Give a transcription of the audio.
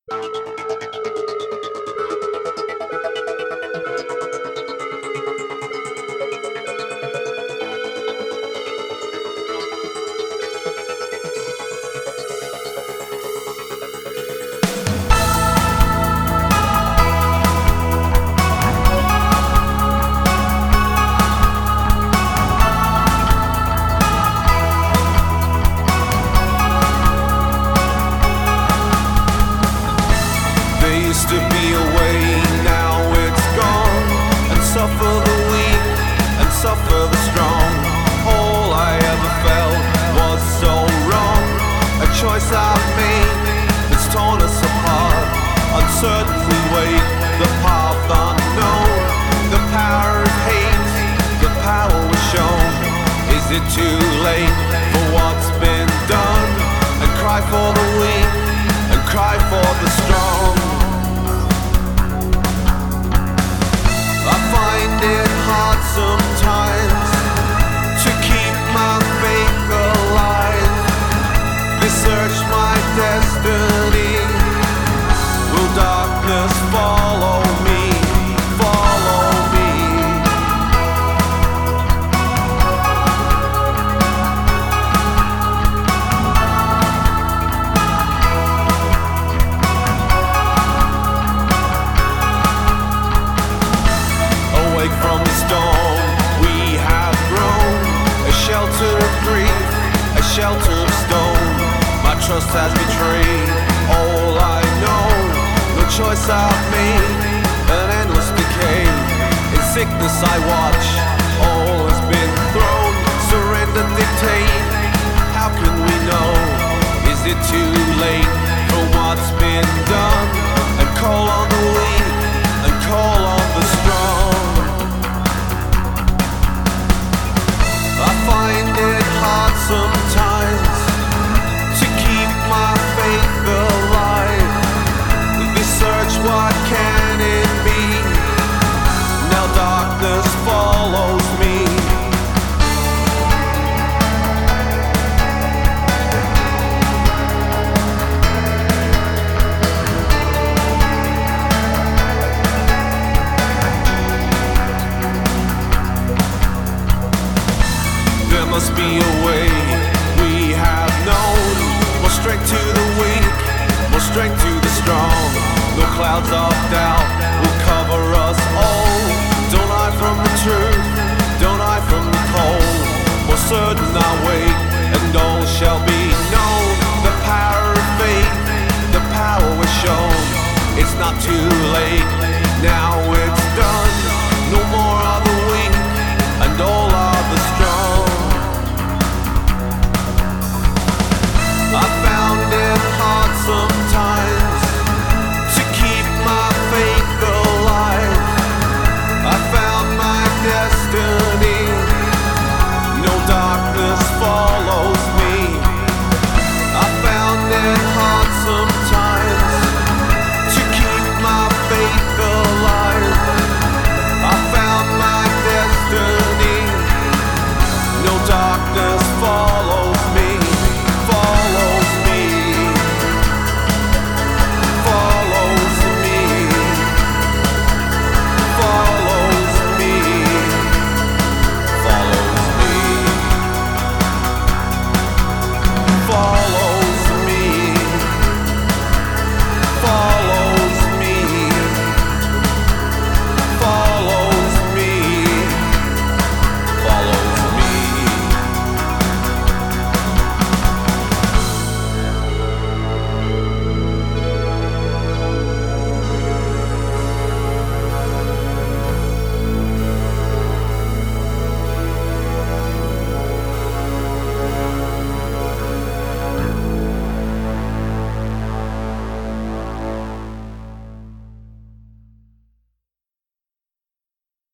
To be away, now it's gone, and suffer the weak and suffer the strong. All I ever felt was so wrong, a choice I've made that's torn us apart. Uncertainly wait, the path unknown, the power of hate, the power was shown. Is it too late for what's been done? And cry for the weak and cry for the strong. I find it hard sometimes to keep my faith alive. They search my destiny. Will darkness follow me? Follow me. From the storm we have grown, a shelter of grief, a shelter of stone. My trust has betrayed all I know, no choice I've made, an endless decay. In sickness I watch, all has been thrown. Surrender, dictate, how can we know? Is it too late for what's been done? And call on the weak and call on the strong. I find it hard sometimes to keep my faith alive. They search what can it be? Now darkness follows me. There must be a way we have known. More strength to the weak, more strength to the strong. No clouds of doubt will cover us all. Don't hide from the truth, don't hide from the cold. More certain our way, and all shall be known. The power of faith, the power was shown. It's not too late now.